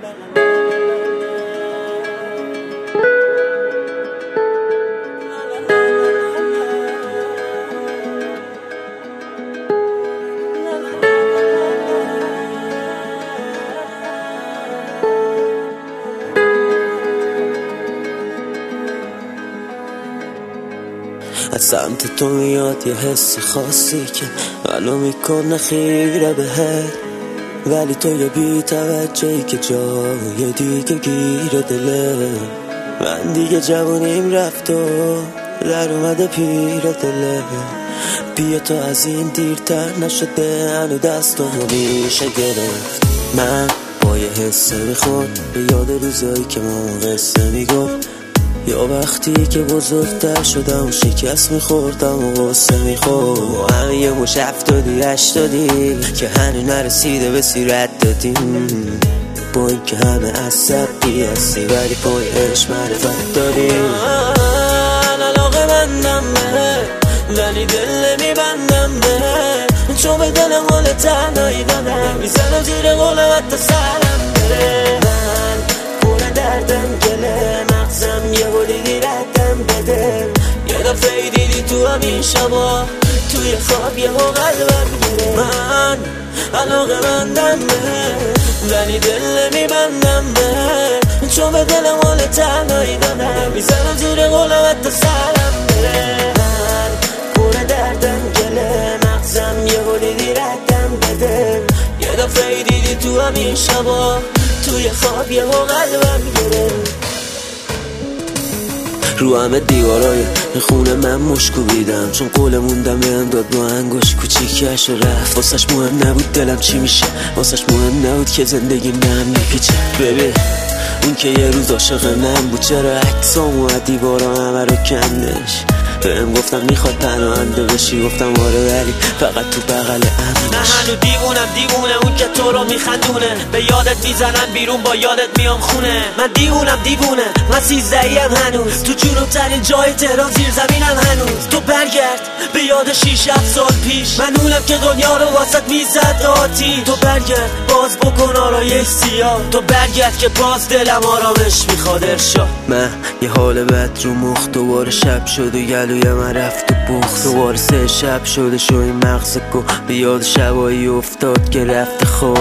از سمت تو میاد یه حس خاصی که ولو میکنه خیره بهت، ولی تو یه بی توجهی که جای دیگه گیره دله. من دیگه جوونیم رفت و در اومده پیر دله. بیا تو از این دیرتر نشده، هنو دستامو میشه گرفت. من با یه حس میخورد به یاد روزایی که ما قصه میگفت، یا وقتی که بزرگتر شدم و شکست میخوردم و غصه میخورد. همه یه مش 80 که هنو نرسیده به سیرت دادیم، با این که همه عصبی هستی ولی پای عشق معرفت داریم. من علاقه مندم به ولی دل میبندم به، چون به دلم حال تنهایی دادم، میزنم زیر قولم حتی سرم بره. من پونه دردم گله، مغزم یه بودی ردم بده. یه دفعه دیدی تو همین شبا توی خواب یه قلبم گره. من علاقه مندم به ولی دل میبندم به، چون به دلم حال تنهایی دادم، میزنم زیر قولم حتی سرم بره. من پونه دردم گله، مغزم یه بودی ردم بده. یه دفعه دیدی تو همین شبا توی خواب یه قلبم گره. رو همه دیوارای خونه من مشکو بیدم، چون قول موندم بهم داد با انگوش کوچیکش رفت. واسش مهم نبود دلم چی میشه، واسش مهم نبود که زندگی من میپیچه. ببین اون که یه روز عاشق من بود، چرا عکسامو از دیوارا همه رو کندش. بهم گفتم میخواد پناهنده بشی، گفتم آره ولی فقط تو بغل امنش. من هنو دیوونه اون که تو رو میخندونه، به یادت میزنم بیرون با یادت میام خونه. من دیوونه من 13ام هنوز، تو جنوب ترین جای تهران زیر زمینم هنوز. تو برگرد به یاد 6-7 سال پیش، من اونم که دنیا رو واسط میزد آتی. تو برگرد باز بکن آرایش سیاه، تو برگرد که باز دلم آرامش میخواد ارشاد. من یه حال بد رو مخ، دوباره شب شد و گلوی من رفت و بخت. دوباره 3 شب شده شو این مغز کو به یاد شبایی افتاد که رفت خواب.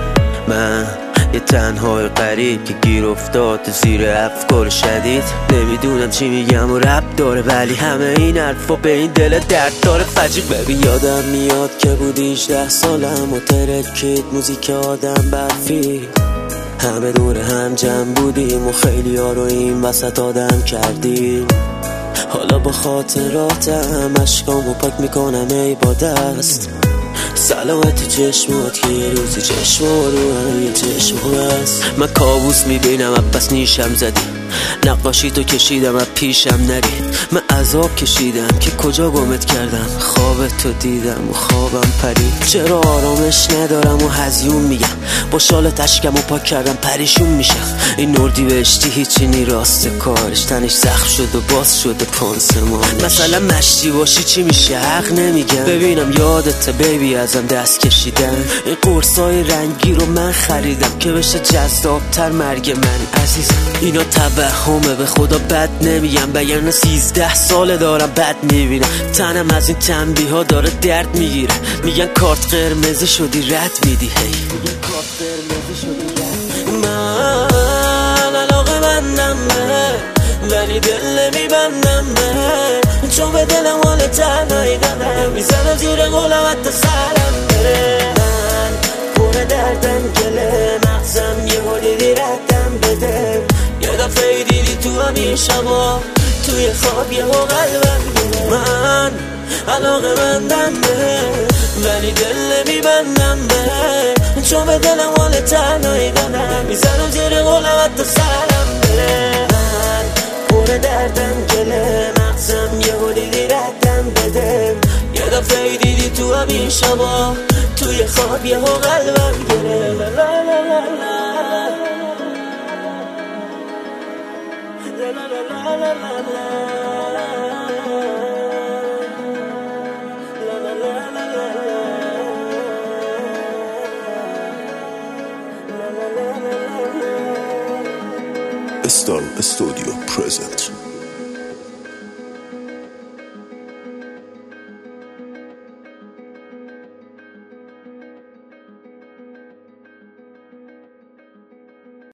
من یه تنهای غریب که گیر افتاد زیر افکار شدید، نمیدونم چی میگم و رب داره، ولی همه این حرفا به این دل درد داره فجیب. ببین یادم میاد که بودی 18 سالم و ترکید موزیک آدم برفی، همه دور هم جمع بودیم و خیلی ها رو این وسط آدم کردیم. حالا با خاطراتم اشکامو پاک میکنم ای با دست، سلامت چشمات که یه روزی چشما رو هم یه چشم هست. من کابوس میبینم بس نیشم زدی، نقاشی تو کشیدم از پیشم نرید. من عذاب کشیدم که کجا گمت کردم، خواب تو دیدم و خوابم پرید. چرا آرامش ندارم و هزیون میگم، با شال تشکم و پاک کردم پریشون میشم. این نردی بهشتی هیچی نی راست کارش، تنش زخم شد و باز شده پانسمانش. مثلا مشتی باشی چی میشه حق نمیگم، ببینم یادت بیبی ازم دست کشیدن. این قرصای رنگی رو من خریدم که بشه جذابتر مرگ من عزیزم. اینا توهمه به خدا بد نمیگم، بگرنه 13 ساله دارم بد میبینم. تنم از این تنبیه ها داره درد میگیره، میگن کارت قرمز شدی رد میدی. میگن کارت قرمز شدی رد. من علاقه مندم به ولی دل میبندم به، چون به دلم حال تنهایی دادم، میزنم زیر قولم حتی سرم بره. من پونه دردم گله، مغزم یه بودی ردم بده. یه دفعه دیدی تو همین شبا توی خواب یه قلبم گره. من علاقه مندم به ولی دل میبندم به، چون به دلم حال تنهایی دادم، میزنم زیر قولم حتی سرم بره. من پونه دردم گله، مغزم یه بودی ردم بده. یه دفعه دیدی تو همین شبا توی خواب یه قلبم گره. La la la la la. Star Studio present.